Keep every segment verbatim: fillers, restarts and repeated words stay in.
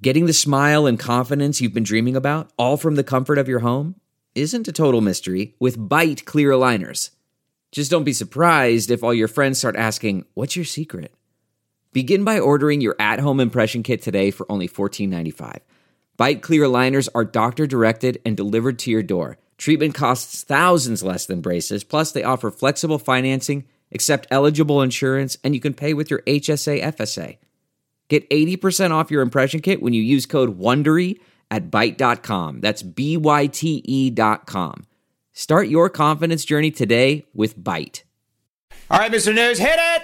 Getting the smile and confidence you've been dreaming about, all from the comfort of your home, isn't a total mystery with Byte clear aligners. Just don't be surprised if all your friends start asking, "What's your secret?" Begin by ordering your at-home impression kit today for only fourteen ninety-five. Byte clear aligners are doctor-directed and delivered to your door. Treatment costs thousands less than braces, plus they offer flexible financing, accept eligible insurance, and you can pay with your H S A F S A. Get eighty percent off your impression kit when you use code WONDERY at byte dot com. That's B Y T E dot com. Start your confidence journey today with Byte. All right, Mister News, hit it!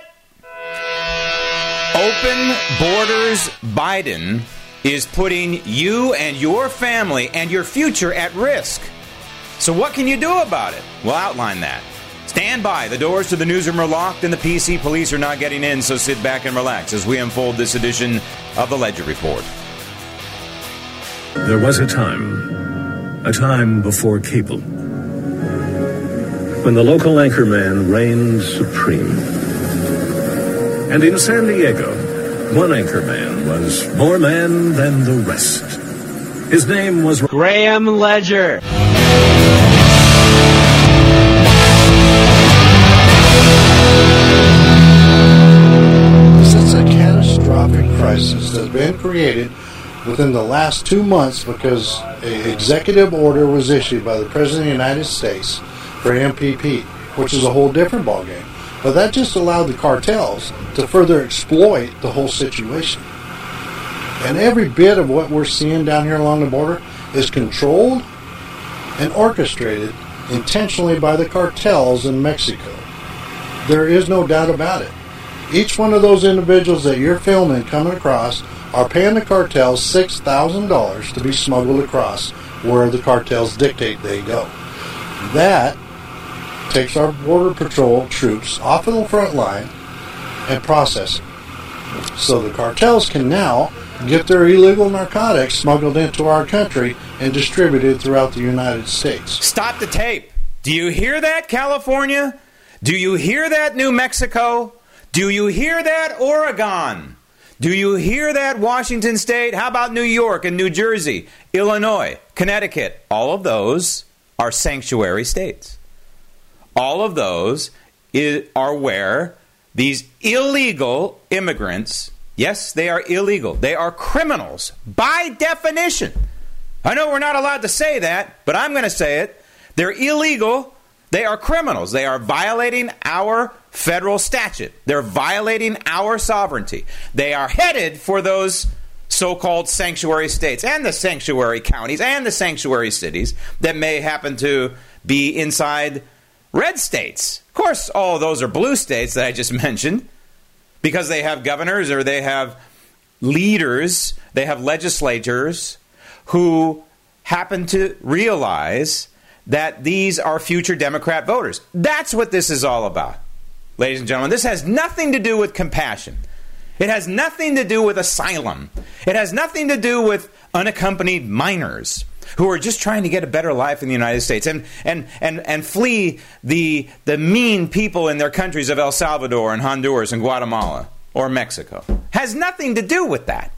Open Borders Biden is putting you and your family and your future at risk. So what can you do about it? We'll outline that. Stand by. The doors to the newsroom are locked and the P C police are not getting in, so sit back and relax as we unfold this edition of the Ledger Report. There was a time, a time before cable, when the local anchorman reigned supreme. And in San Diego, one anchorman was more man than the rest. His name was Graham Ledger. Crisis that's been created within the last two months because an executive order was issued by the President of the United States for M P P, which is a whole different ballgame. But that just allowed the cartels to further exploit the whole situation. And every bit of what we're seeing down here along the border is controlled and orchestrated intentionally by the cartels in Mexico. There is no doubt about it. Each one of those individuals that you're filming coming across are paying the cartels six thousand dollars to be smuggled across where the cartels dictate they go. That takes our Border Patrol troops off of the front line and process it. So the cartels can now get their illegal narcotics smuggled into our country and distributed throughout the United States. Stop the tape. Do you hear that, California? Do you hear that, New Mexico? Do you hear that, Oregon? Do you hear that, Washington State? How about New York and New Jersey, Illinois, Connecticut? All of those are sanctuary states. All of those is, are where these illegal immigrants, yes, they are illegal. They are criminals by definition. I know we're not allowed to say that, but I'm going to say it. They're illegal. They are criminals. They are violating our federal statute. They're violating our sovereignty. They are headed for those so-called sanctuary states and the sanctuary counties and the sanctuary cities that may happen to be inside red states. Of course, all of those are blue states that I just mentioned because they have governors or they have leaders, they have legislators who happen to realize that these are future Democrat voters. That's what this is all about. Ladies and gentlemen, this has nothing to do with compassion. It has nothing to do with asylum. It has nothing to do with unaccompanied minors who are just trying to get a better life in the United States and and and, and flee the, the mean people in their countries of El Salvador and Honduras and Guatemala or Mexico. It has nothing to do with that.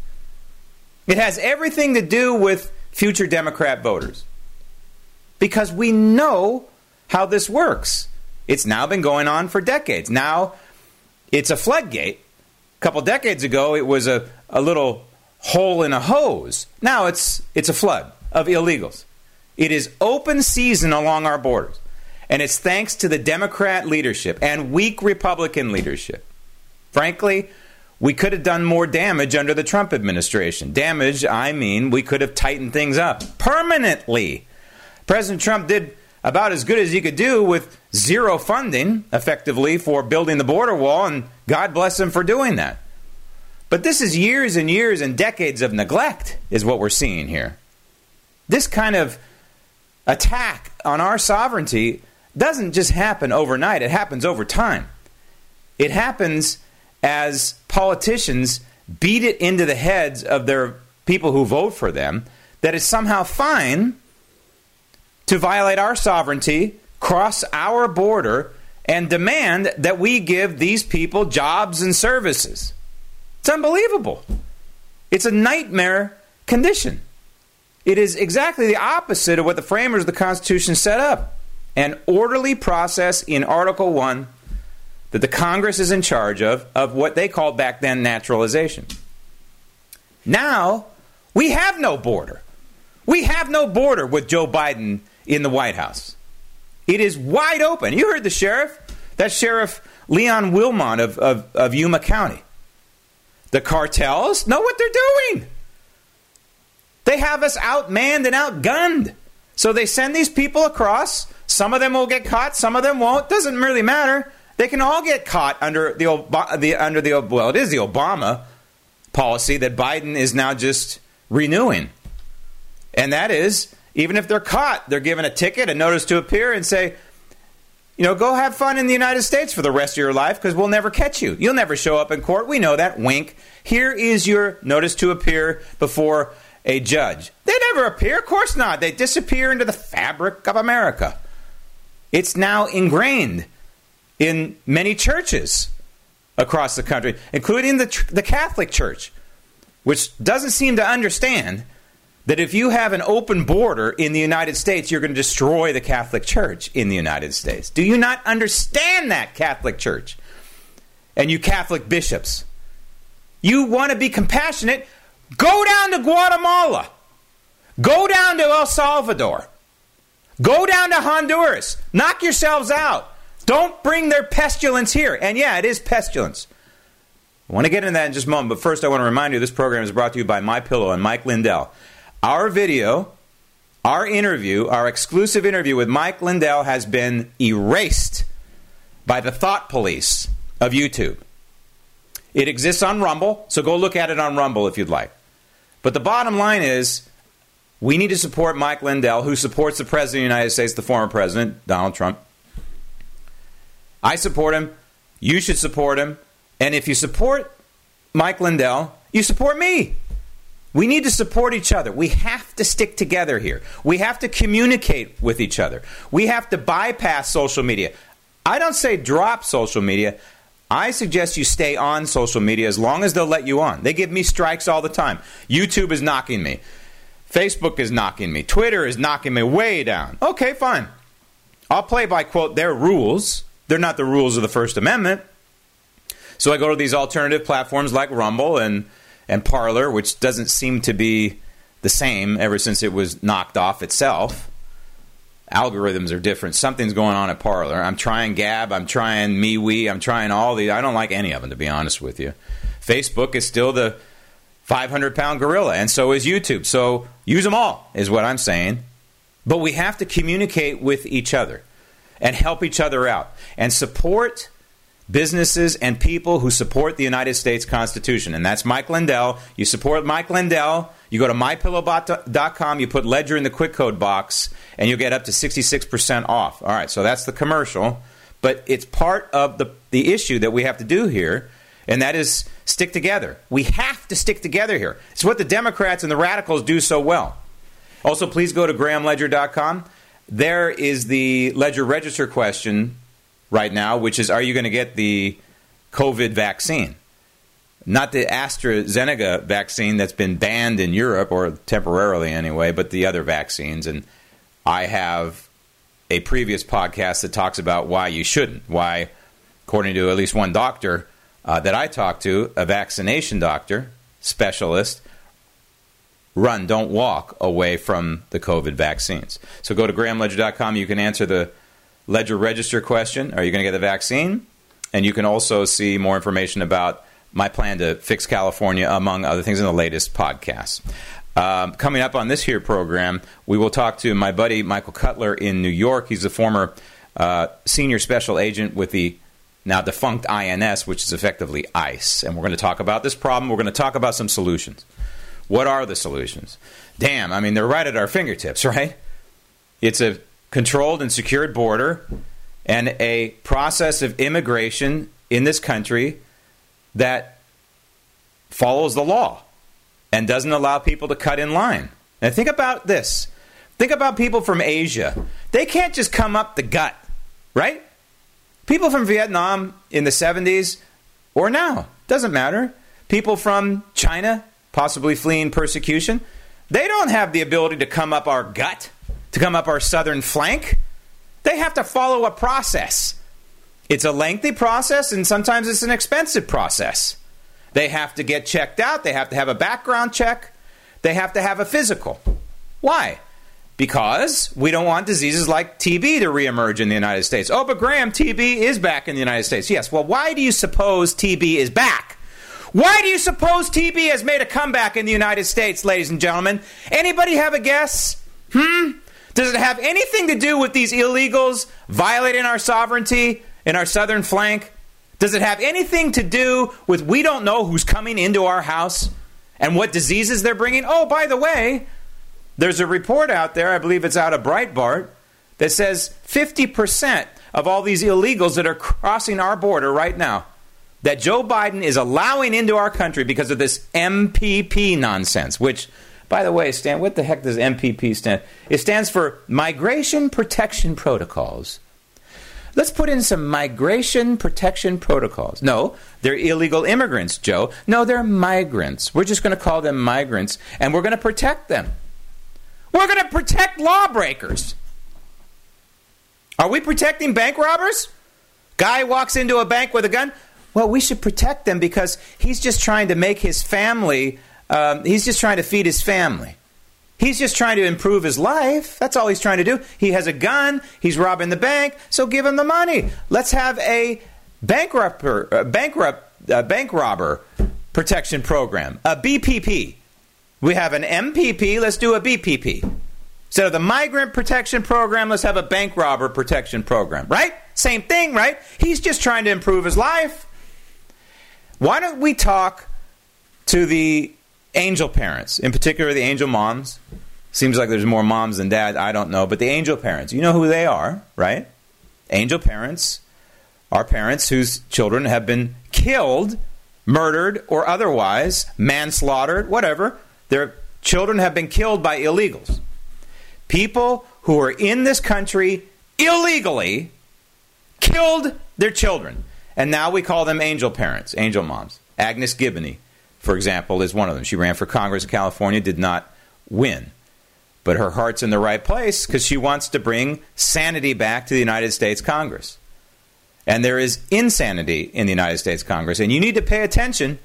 It has everything to do with future Democrat voters. Because we know how this works. It's now been going on for decades. Now, it's a floodgate. A couple decades ago, it was a, a little hole in a hose. Now it's it's a flood of illegals. It is open season along our borders. And it's thanks to the Democrat leadership and weak Republican leadership. Frankly, we could have done more damage under the Trump administration. Damage, I mean, we could have tightened things up permanently. President Trump did about as good as he could do with zero funding, effectively, for building the border wall, and God bless him for doing that. But this is years and years and decades of neglect, is what we're seeing here. This kind of attack on our sovereignty doesn't just happen overnight. It happens over time. It happens as politicians beat it into the heads of their people who vote for them that it's somehow fine to violate our sovereignty, cross our border, and demand that we give these people jobs and services. It's unbelievable. It's a nightmare condition. It is exactly the opposite of what the framers of the Constitution set up. An orderly process in Article one that the Congress is in charge of, of what they called back then naturalization. Now, we have no border. We have no border with Joe Biden in the White House. It is wide open. You heard the sheriff. That's Sheriff Leon Wilmot of, of, of Yuma County. The cartels know what they're doing. They have us outmanned and outgunned. So they send these people across. Some of them will get caught. Some of them won't. Doesn't really matter. They can all get caught under the, Ob- the under the well, it is the Obama policy that Biden is now just renewing. And that is, even if they're caught, they're given a ticket, a notice to appear, and say, you know, go have fun in the United States for the rest of your life because we'll never catch you. You'll never show up in court. We know that. Wink. Here is your notice to appear before a judge. They never appear. Of course not. They disappear into the fabric of America. It's now ingrained in many churches across the country, including the, the Catholic Church, which doesn't seem to understand that if you have an open border in the United States, you're going to destroy the Catholic Church in the United States. Do you not understand that, Catholic Church? And you Catholic bishops, you want to be compassionate, go down to Guatemala. Go down to El Salvador. Go down to Honduras. Knock yourselves out. Don't bring their pestilence here. And yeah, it is pestilence. I want to get into that in just a moment, but first I want to remind you this program is brought to you by MyPillow and Mike Lindell. Our video, our interview, our exclusive interview with Mike Lindell has been erased by the thought police of YouTube. It exists on Rumble, so go look at it on Rumble if you'd like. But the bottom line is, we need to support Mike Lindell, who supports the President of the United States, the former President, Donald Trump. I support him. You should support him. And if you support Mike Lindell, you support me. We need to support each other. We have to stick together here. We have to communicate with each other. We have to bypass social media. I don't say drop social media. I suggest you stay on social media as long as they'll let you on. They give me strikes all the time. YouTube is knocking me. Facebook is knocking me. Twitter is knocking me way down. Okay, fine. I'll play by, quote, their rules. They're not the rules of the First Amendment. So I go to these alternative platforms like Rumble and and Parler, which doesn't seem to be the same ever since it was knocked off itself. Algorithms are different. Something's going on at Parler. I'm trying Gab. I'm trying MeWe. I'm trying all these. I don't like any of them, to be honest with you. Facebook is still the five hundred pound gorilla, and so is YouTube. So use them all, is what I'm saying. But we have to communicate with each other and help each other out and support businesses and people who support the United States Constitution. And that's Mike Lindell. You support Mike Lindell, you go to my pillow dot com, you put Ledger in the quick code box, and you'll get up to sixty-six percent off. All right, so that's the commercial. But it's part of the, the issue that we have to do here, and that is stick together. We have to stick together here. It's what the Democrats and the radicals do so well. Also, please go to graham ledger dot com. There is the Ledger Register question right now, which is, are you going to get the COVID vaccine? Not the AstraZeneca vaccine that's been banned in Europe, or temporarily anyway, but the other vaccines. And I have a previous podcast that talks about why you shouldn't. Why, according to at least one doctor uh, that I talked to, a vaccination doctor, specialist, run, don't walk away from the COVID vaccines. So go to graham ledger dot com. You can answer the Ledger Register question. Are you going to get the vaccine? And you can also see more information about my plan to fix California, among other things, in the latest podcast. Um, coming up on this here program, we will talk to my buddy Michael Cutler in New York. He's a former uh, senior special agent with the now defunct I N S, which is effectively ICE. And we're going to talk about this problem. We're going to talk about some solutions. What are the solutions? Damn, I mean, they're right at our fingertips, right? It's a controlled and secured border and a process of immigration in this country that follows the law and doesn't allow people to cut in line. Now think about this. Think about people from Asia. They can't just come up the gut, right? People from Vietnam in the seventies or now, doesn't matter. People from China possibly fleeing persecution, they don't have the ability to come up our gut, to come up our southern flank. They have to follow a process. It's a lengthy process, and sometimes it's an expensive process. They have to get checked out. They have to have a background check. They have to have a physical. Why? Because we don't want diseases like T B to reemerge in the United States. Oh, but Graham, T B is back in the United States. Yes, well, why do you suppose T B is back? Why do you suppose T B has made a comeback in the United States, ladies and gentlemen? Anybody have a guess? Hmm? Does it have anything to do with these illegals violating our sovereignty in our southern flank? Does it have anything to do with we don't know who's coming into our house and what diseases they're bringing? Oh, by the way, there's a report out there, I believe it's out of Breitbart, that says fifty percent of all these illegals that are crossing our border right now, that Joe Biden is allowing into our country because of this M P P nonsense, which, by the way, Stan, what the heck does M P P stand? It stands for Migration Protection Protocols. Let's put in some migration protection protocols. No, they're illegal immigrants, Joe. No, they're migrants. We're just going to call them migrants, and we're going to protect them. We're going to protect lawbreakers. Are we protecting bank robbers? Guy walks into a bank with a gun. Well, we should protect them because he's just trying to make his family, um, he's just trying to feed his family. He's just trying to improve his life. That's all he's trying to do. He has a gun. He's robbing the bank. So give him the money. Let's have a bankrupter, uh, bankrupt, uh, bank robber protection program, a B P P. We have an M P P. Let's do a B P P. Instead of the migrant protection program, let's have a bank robber protection program. Right? Same thing, right? He's just trying to improve his life. Why don't we talk to the angel parents, in particular the angel moms? Seems like there's more moms than dads. I don't know. But the angel parents, you know who they are, right? Angel parents are parents whose children have been killed, murdered, or otherwise manslaughtered, whatever. Their children have been killed by illegals. People who are in this country illegally killed their children. And now we call them angel parents, angel moms. Agnes Gibney, for example, is one of them. She ran for Congress in California, did not win. But her heart's in the right place because she wants to bring sanity back to the United States Congress. And there is insanity in the United States Congress. And you need to pay attention.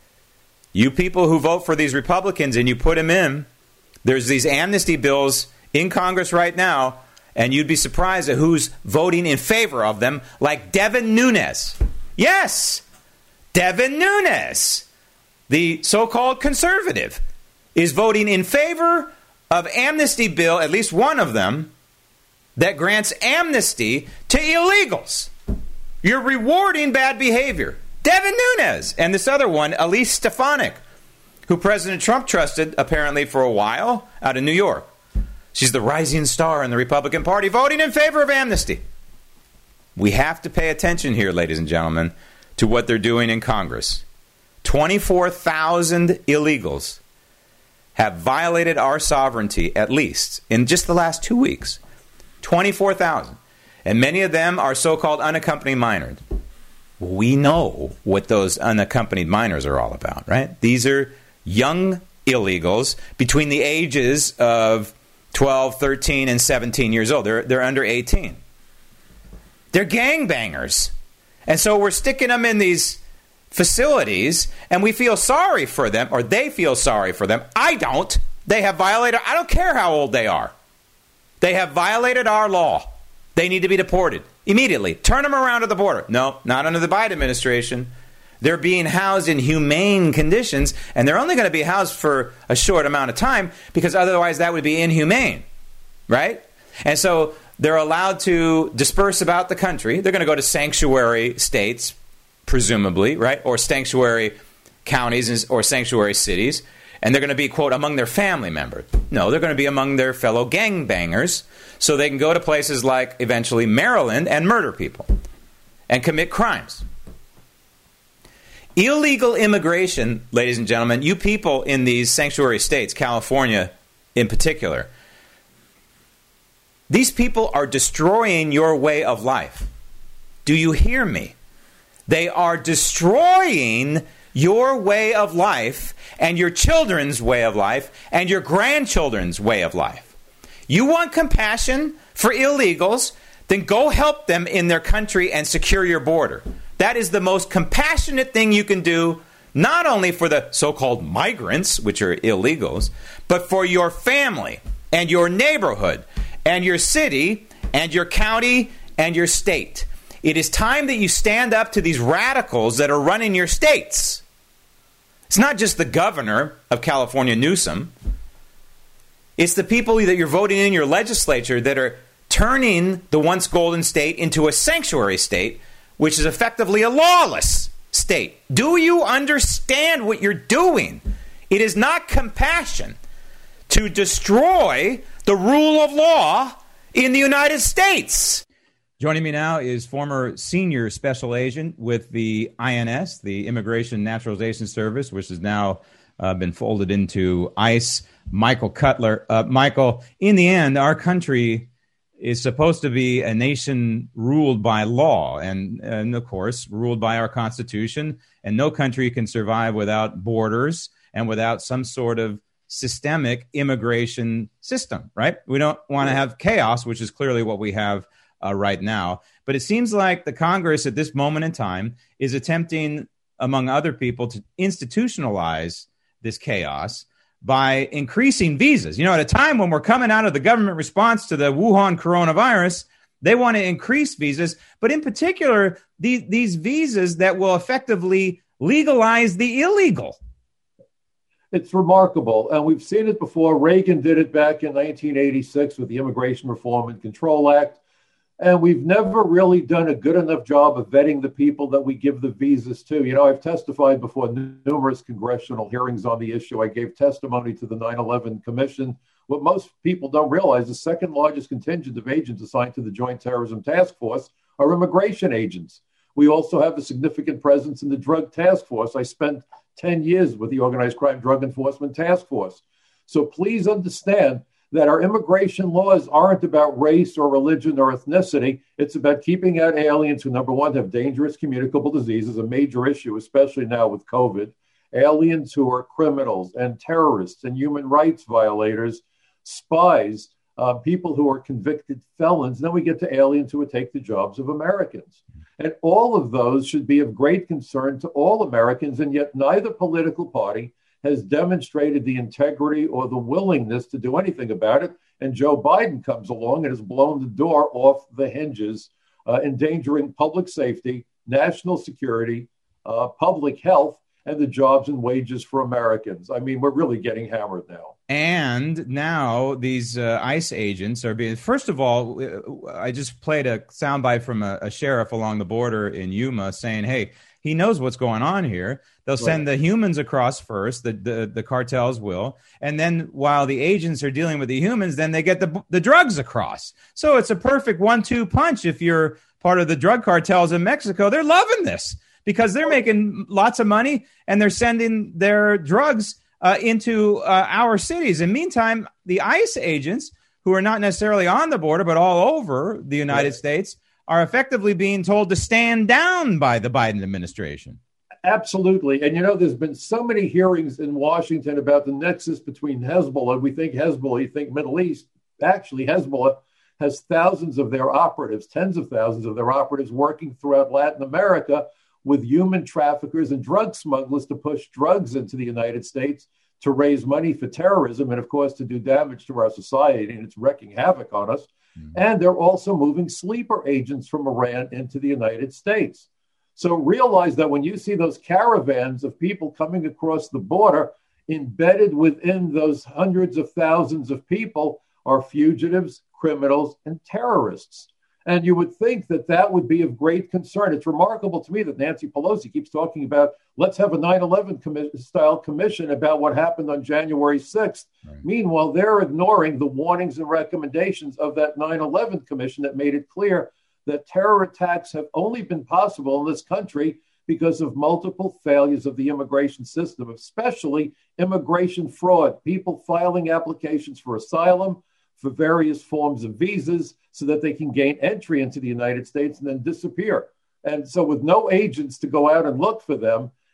You people who vote for these Republicans and you put them in, there's these amnesty bills in Congress right now, and you'd be surprised at who's voting in favor of them, like Devin Nunes. Yes, Devin Nunes, the so-called conservative, is voting in favor of amnesty bill, at least one of them, that grants amnesty to illegals. You're rewarding bad behavior. Devin Nunes. And this other one, Elise Stefanik, who President Trump trusted, apparently, for a while, out of New York. She's the rising star in the Republican Party, voting in favor of amnesty. We have to pay attention here, ladies and gentlemen, to what they're doing in Congress. twenty-four thousand illegals have violated our sovereignty, at least, in just the last two weeks. twenty-four thousand. And many of them are so-called unaccompanied minors. We know what those unaccompanied minors are all about, right? These are young illegals between the ages of twelve, thirteen, and seventeen years old. They're, they're under eighteen. They're gangbangers. And so we're sticking them in these facilities, and we feel sorry for them, or they feel sorry for them. I don't. They have violated, I don't care how old they are. They have violated our law. They need to be deported immediately. Turn them around to the border. No, not under the Biden administration. They're being housed in humane conditions, and they're only going to be housed for a short amount of time because otherwise that would be inhumane, right? And so they're allowed to disperse about the country. They're going to go to sanctuary states, presumably, right? Or sanctuary counties or sanctuary cities. And they're going to be, quote, among their family members. No, they're going to be among their fellow gangbangers so they can go to places like, eventually, Maryland and murder people and commit crimes. Illegal immigration, ladies and gentlemen, you people in these sanctuary states, California in particular, these people are destroying your way of life. Do you hear me? They are destroying your way of life and your children's way of life and your grandchildren's way of life. You want compassion for illegals? Then go help them in their country and secure your border. That is the most compassionate thing you can do, not only for the so-called migrants, which are illegals, but for your family and your neighborhood and your city and your county and your state. It is time that you stand up to these radicals that are running your states. It's not just the governor of California, Newsom. It's the people that you're voting in your legislature that are turning the once golden state into a sanctuary state, which is effectively a lawless state. Do you understand what you're doing? It is not compassion to destroy the rule of law in the United States. Joining me now is former senior special agent with the I N S, the Immigration Naturalization Service, which has now uh, been folded into ICE, Michael Cutler. Uh, Michael, in the end, our country is supposed to be a nation ruled by law and, and, of course, ruled by our Constitution. And no country can survive without borders and without some sort of systemic immigration system, right? We don't want to have chaos, which is clearly what we have uh, right now. But it seems like the Congress at this moment in time is attempting, among other people, to institutionalize this chaos by increasing visas. You know, at a time when we're coming out of the government response to the Wuhan coronavirus, they want to increase visas, but in particular, these, these visas that will effectively legalize the illegal. It's remarkable, and we've seen it before. Reagan did it back in nineteen eighty-six with the Immigration Reform and Control Act, and we've never really done a good enough job of vetting the people that we give the visas to. You know, I've testified before numerous congressional hearings on the issue. I gave testimony to the nine eleven Commission. What most people don't realize, the second largest contingent of agents assigned to the Joint Terrorism Task Force are immigration agents. We also have a significant presence in the Drug Task Force. I spent ten years with the Organized Crime Drug Enforcement Task Force. So please understand that our immigration laws aren't about race or religion or ethnicity. It's about keeping out aliens who, number one, have dangerous communicable diseases, a major issue, especially now with COVID, aliens who are criminals and terrorists and human rights violators, spies, uh, people who are convicted felons. Then we get to aliens who would take the jobs of Americans. And all of those should be of great concern to all Americans, and yet neither political party has demonstrated the integrity or the willingness to do anything about it. And Joe Biden comes along and has blown the door off the hinges, uh, endangering public safety, national security, uh, public health, and the jobs and wages for Americans. I mean, we're really getting hammered now. And now these uh, ICE agents are being, first of all, I just played a soundbite from a, a sheriff along the border in Yuma saying, hey, he knows what's going on here. They'll send the humans across first, the, the, the cartels will. And then while the agents are dealing with the humans, then they get the, the drugs across. So it's a perfect one two punch. If you're part of the drug cartels in Mexico, they're loving this because they're making lots of money and they're sending their drugs uh, into uh, our cities. In the meantime, the ICE agents, who are not necessarily on the border, but all over the United right. States, are effectively being told to stand down by the Biden administration. Absolutely. And, you know, there's been so many hearings in Washington about the nexus between Hezbollah. We think Hezbollah, you think Middle East. Actually, Hezbollah has thousands of their operatives, tens of thousands of their operatives working throughout Latin America with human traffickers and drug smugglers to push drugs into the United States to raise money for terrorism and, of course, to do damage to our society. And it's wreaking havoc on us. Mm-hmm. And they're also moving sleeper agents from Iran into the United States. So realize that when you see those caravans of people coming across the border, embedded within those hundreds of thousands of people are fugitives, criminals, and terrorists. And you would think that that would be of great concern. It's remarkable to me that Nancy Pelosi keeps talking about, let's have a nine eleven commi- style commission about what happened on January sixth. Right. Meanwhile, they're ignoring the warnings and recommendations of that nine eleven commission that made it clear that terror attacks have only been possible in this country because of multiple failures of the immigration system, especially immigration fraud, people filing applications for asylum, for various forms of visas so that they can gain entry into the United States and then disappear. And so with no agents to go out and look for them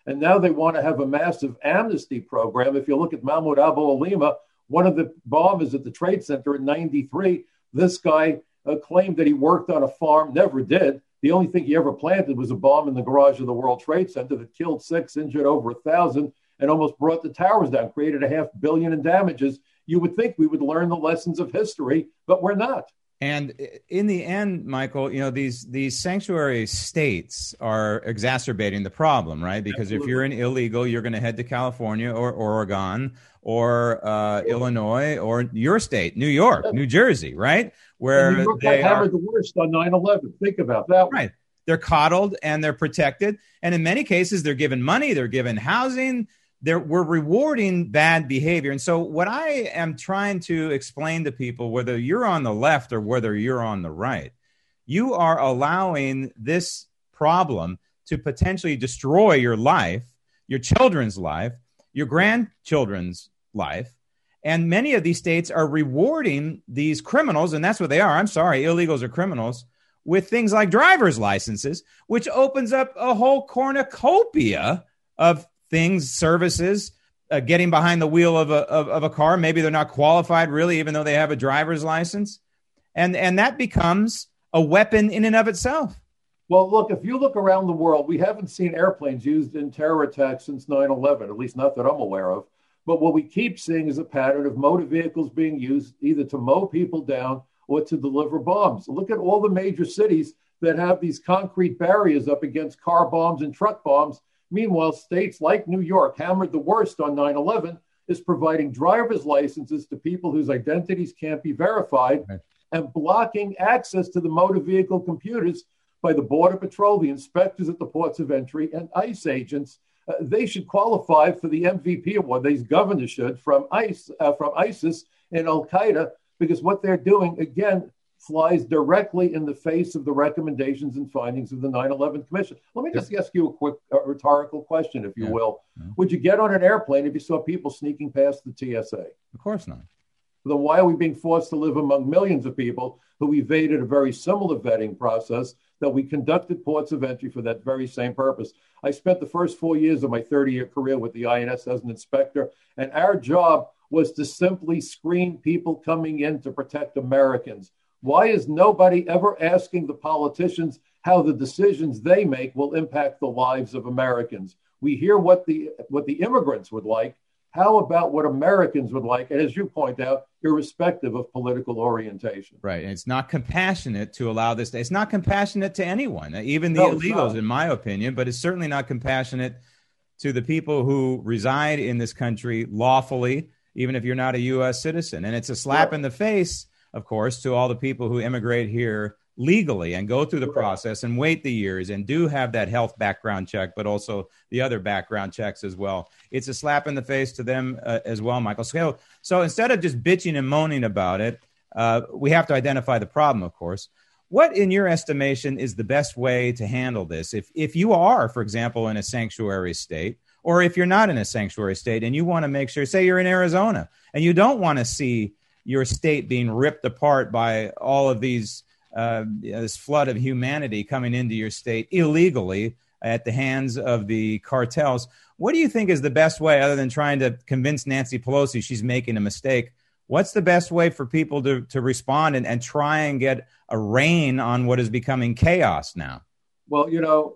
And now they want to have a massive amnesty program. If you look at Mahmoud Abu Alima, one of the bombers at the Trade Center in ninety-three, this guy uh, claimed that he worked on a farm, never did. The only thing he ever planted was a bomb in the garage of the World Trade Center that killed six, injured over a thousand, and almost brought the towers down, created a half billion in damages. You would think we would learn the lessons of history, but we're not. And in the end, Michael, you know, these these sanctuary states are exacerbating the problem, right? Because Absolutely. If you're an illegal, you're going to head to California or Oregon or uh, Illinois or your state, New York, yeah. New Jersey, right? Where and New York they hammered are the worst on nine eleven. Think about that. Right. They're coddled and they're protected. And in many cases, they're given money, they're given housing. They're, we're rewarding bad behavior. And so what I am trying to explain to people, whether you're on the left or whether you're on the right, you are allowing this problem to potentially destroy your life, your children's life, your grandchildren's life. And many of these states are rewarding these criminals, and that's what they are. I'm sorry, illegals are criminals, with things like driver's licenses, which opens up a whole cornucopia of things, services, uh, getting behind the wheel of a of, of a car. Maybe they're not qualified really, even though they have a driver's license. And, and that becomes a weapon in and of itself. Well, look, if you look around the world, we haven't seen airplanes used in terror attacks since nine eleven, at least not that I'm aware of. But what we keep seeing is a pattern of motor vehicles being used either to mow people down or to deliver bombs. Look at all the major cities that have these concrete barriers up against car bombs and truck bombs. Meanwhile, states like New York, hammered the worst on nine eleven, is providing driver's licenses to people whose identities can't be verified right. and blocking access to the motor vehicle computers by the Border Patrol, the inspectors at the ports of entry, and ICE agents. Uh, they should qualify for the M V P award. These governors should from ICE, uh, from ISIS and Al-Qaeda, because what they're doing, again, flies directly in the face of the recommendations and findings of the nine eleven Commission. Let me just ask you a quick uh, rhetorical question, if you yeah. will. Yeah. Would you get on an airplane if you saw people sneaking past the T S A? Of course not. Then why are we being forced to live among millions of people who evaded a very similar vetting process that we conducted ports of entry for that very same purpose? I spent the first four years of my thirty-year career with the I N S as an inspector, and our job was to simply screen people coming in to protect Americans. Why is nobody ever asking the politicians how the decisions they make will impact the lives of Americans? We hear what the what the immigrants would like. How about what Americans would like? And as you point out, irrespective of political orientation. Right. And it's not compassionate to allow this. It's not compassionate to anyone, even the no, illegals, in my opinion, but it's certainly not compassionate to the people who reside in this country lawfully, even if you're not a U S citizen. And it's a slap right. in the face, of course, to all the people who immigrate here legally and go through the process and wait the years and do have that health background check, but also the other background checks as well. It's a slap in the face to them uh, as well, Michael. So, so instead of just bitching and moaning about it, uh, we have to identify the problem, of course. What, in your estimation, is the best way to handle this? If, if you are, for example, in a sanctuary state, or if you're not in a sanctuary state and you want to make sure, say you're in Arizona, and you don't want to see your state being ripped apart by all of these Uh, this flood of humanity coming into your state illegally at the hands of the cartels. What do you think is the best way, other than trying to convince Nancy Pelosi she's making a mistake? What's the best way for people to, to respond and, and try and get a rein on what is becoming chaos now? Well, you know,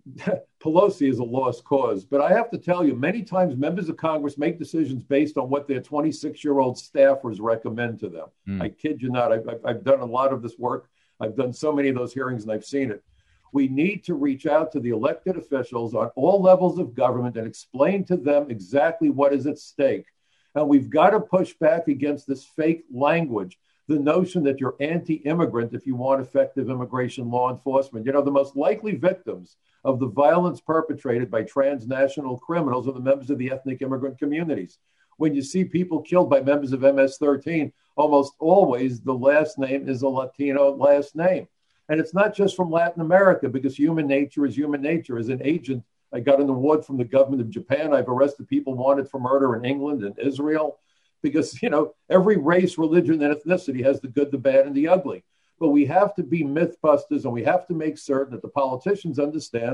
Pelosi is a lost cause. But I have to tell you, many times members of Congress make decisions based on what their twenty-six-year-old staffers recommend to them. Mm. I kid you not. I've, I've done a lot of this work. I've done so many of those hearings and I've seen it. We need to reach out to the elected officials on all levels of government and explain to them exactly what is at stake. And we've got to push back against this fake language, the notion that you're anti-immigrant if you want effective immigration law enforcement. You know, the most likely victims of the violence perpetrated by transnational criminals are the members of the ethnic immigrant communities. When you see people killed by members of M S thirteen, almost always the last name is a Latino last name. And it's not just from Latin America, because human nature is human nature. As an agent, I got an award from the government of Japan. I've arrested people wanted for murder in England and Israel, because, you know, every race, religion, and ethnicity has the good, the bad, and the ugly. But we have to be myth busters, and we have to make certain that the politicians understand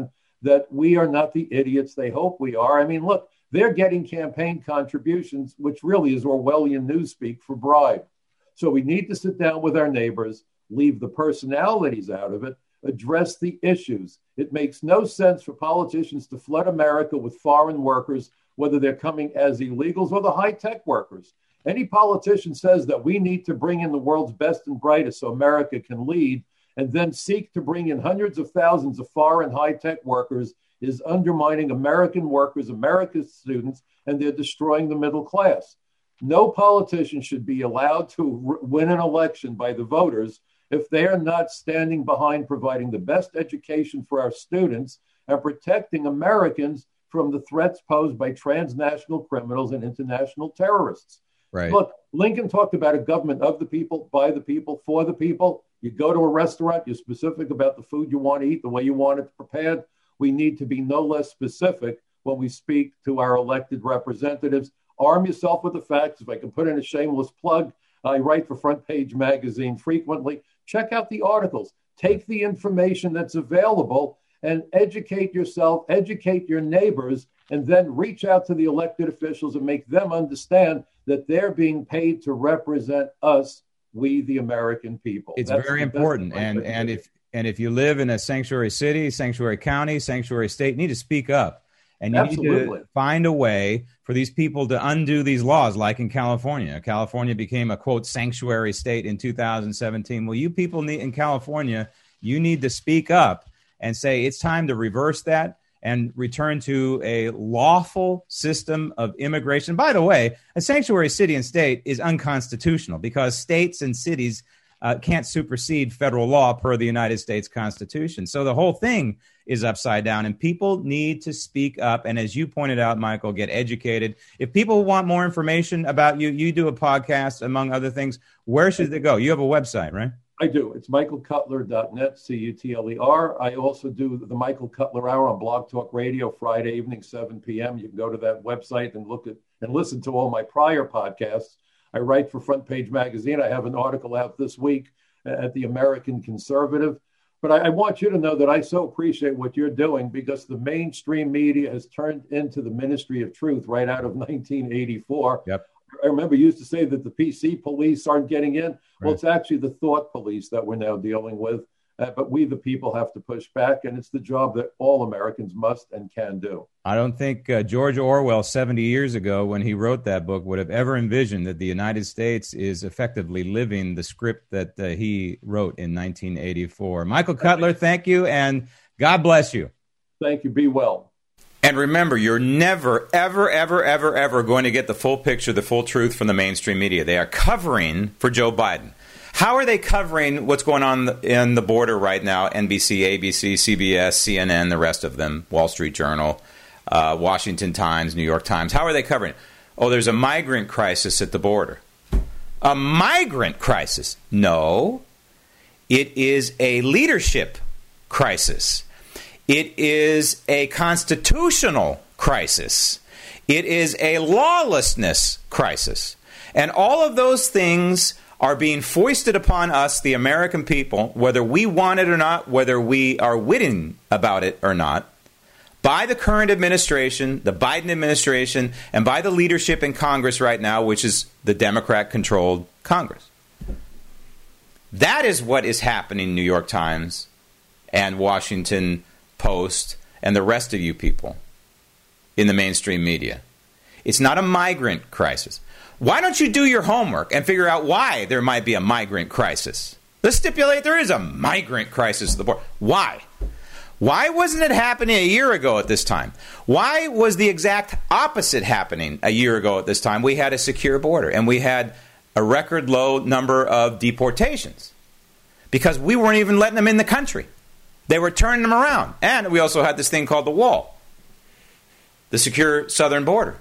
that we are not the idiots they hope we are. I mean, look, they're getting campaign contributions, which really is Orwellian newspeak, for bribe. So we need to sit down with our neighbors, leave the personalities out of it, address the issues. It makes no sense for politicians to flood America with foreign workers, whether they're coming as illegals or the high-tech workers. Any politician says that we need to bring in the world's best and brightest so America can lead, and then seek to bring in hundreds of thousands of foreign high-tech workers is undermining American workers, America's students, and they're destroying the middle class. No politician should be allowed to r- win an election by the voters if they are not standing behind providing the best education for our students and protecting Americans from the threats posed by transnational criminals and international terrorists. Right. Look, Lincoln talked about a government of the people, by the people, for the people. You go to a restaurant, you're specific about the food you want to eat, the way you want it prepared. We need to be no less specific when we speak to our elected representatives. Arm yourself with the facts. If I can put in a shameless plug, I write for Front Page Magazine frequently. Check out the articles. Take the information that's available and educate yourself, educate your neighbors, and then reach out to the elected officials and make them understand that they're being paid to represent us, we the American people. It's That's very the best important. advice And I can and give. if and if you live in a sanctuary city, sanctuary county, sanctuary state, you need to speak up. And you Absolutely. need to find a way for these people to undo these laws, like in California. California became a, quote, sanctuary state in two thousand seventeen. Well, you people need, in California, you need to speak up and say it's time to reverse that and return to a lawful system of immigration. By the way, a sanctuary city and state is unconstitutional because states and cities uh, can't supersede federal law per the United States Constitution. So the whole thing is upside down, and people need to speak up. And as you pointed out, Michael, get educated. If people want more information about you, you do a podcast, among other things. Where should they go? You have a website, right? I do. It's michael cutler dot net, C U T L E R. I also do the Michael Cutler Hour on Blog Talk Radio Friday evening, seven p.m. You can go to that website and look at and listen to all my prior podcasts. I write for Front Page Magazine. I have an article out this week at the American Conservative. But I, I want you to know that I so appreciate what you're doing because the mainstream media has turned into the Ministry of Truth right out of nineteen eighty-four. Yep. I remember you used to say that the P C police aren't getting in. Well, Right. it's actually the thought police that we're now dealing with. Uh, but we, the people, have to push back. And it's the job that all Americans must and can do. I don't think uh, George Orwell seventy years ago, when he wrote that book, would have ever envisioned that the United States is effectively living the script that uh, he wrote in nineteen eighty-four. Michael Cutler, thank you, and God bless you. Thank you. Be well. And remember, you're never, ever, ever, ever, ever going to get the full picture, the full truth from the mainstream media. They are covering for Joe Biden. How are they covering what's going on in the border right now? N B C, A B C, C B S, C N N, the rest of them, Wall Street Journal, uh, Washington Times, New York Times. How are they covering it? Oh, there's a migrant crisis at the border. A migrant crisis? No. It is a leadership crisis. It is a constitutional crisis. It is a lawlessness crisis. And all of those things are being foisted upon us, the American people, whether we want it or not, whether we are witting about it or not, by the current administration, the Biden administration, and by the leadership in Congress right now, which is the Democrat-controlled Congress. That is what is happening, New York Times and Washington Post and the rest of you people in the mainstream media. It's not a migrant crisis. Why don't you do your homework and figure out why there might be a migrant crisis? Let's stipulate there is a migrant crisis at the border. Why? Why wasn't it happening a year ago at this time? Why was the exact opposite happening a year ago at this time? We had a secure border and we had a record low number of deportations because we weren't even letting them in the country. They were turning them around. And we also had this thing called the wall, the secure southern border.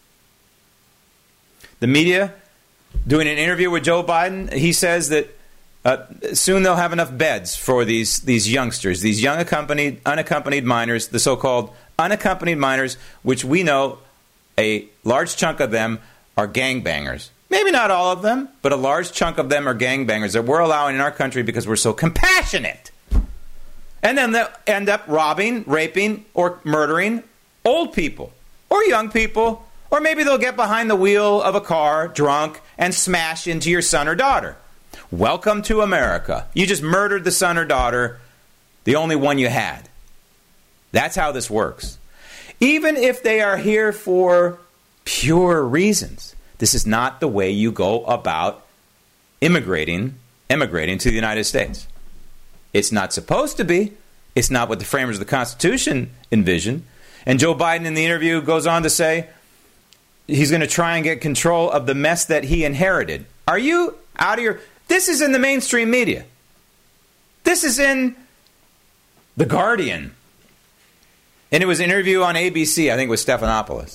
The media, doing an interview with Joe Biden, he says that uh, soon they'll have enough beds for these, these youngsters, these young accompanied, unaccompanied minors, the so-called unaccompanied minors, which we know a large chunk of them are gangbangers. Maybe not all of them, but a large chunk of them are gangbangers that we're allowing in our country because we're so compassionate. And then they'll end up robbing, raping, or murdering old people or young people. Or maybe they'll get behind the wheel of a car, drunk, and smash into your son or daughter. Welcome to America. You just murdered the son or daughter, the only one you had. That's how this works. Even if they are here for pure reasons, this is not the way you go about immigrating, immigrating to the United States. It's not supposed to be. It's not what the framers of the Constitution envisioned. And Joe Biden in the interview goes on to say he's going to try and get control of the mess that he inherited. Are you out of your... This is in the mainstream media. This is in The Guardian. And it was an interview on A B C, I think with Stephanopoulos.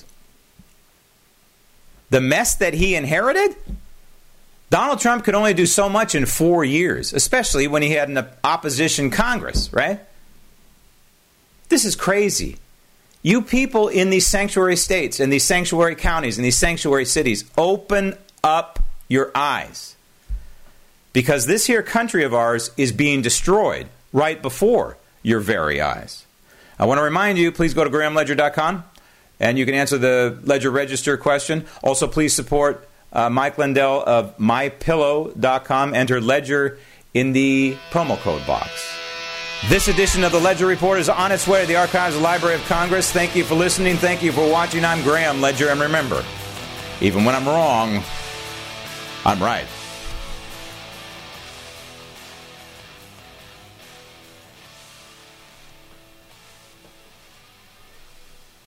The mess that he inherited? Donald Trump could only do so much in four years, especially when he had an opposition Congress, right? This is crazy. You people in these sanctuary states, in these sanctuary counties, in these sanctuary cities, open up your eyes. Because this here country of ours is being destroyed right before your very eyes. I want to remind you, please go to graham ledger dot com and you can answer the Ledger Register question. Also, please support uh, Mike Lindell of my pillow dot com. Enter Ledger in the promo code box. This edition of the Ledger Report is on its way to the Archives of the Library of Congress. Thank you for listening. Thank you for watching. I'm Graham Ledger. And remember, even when I'm wrong, I'm right.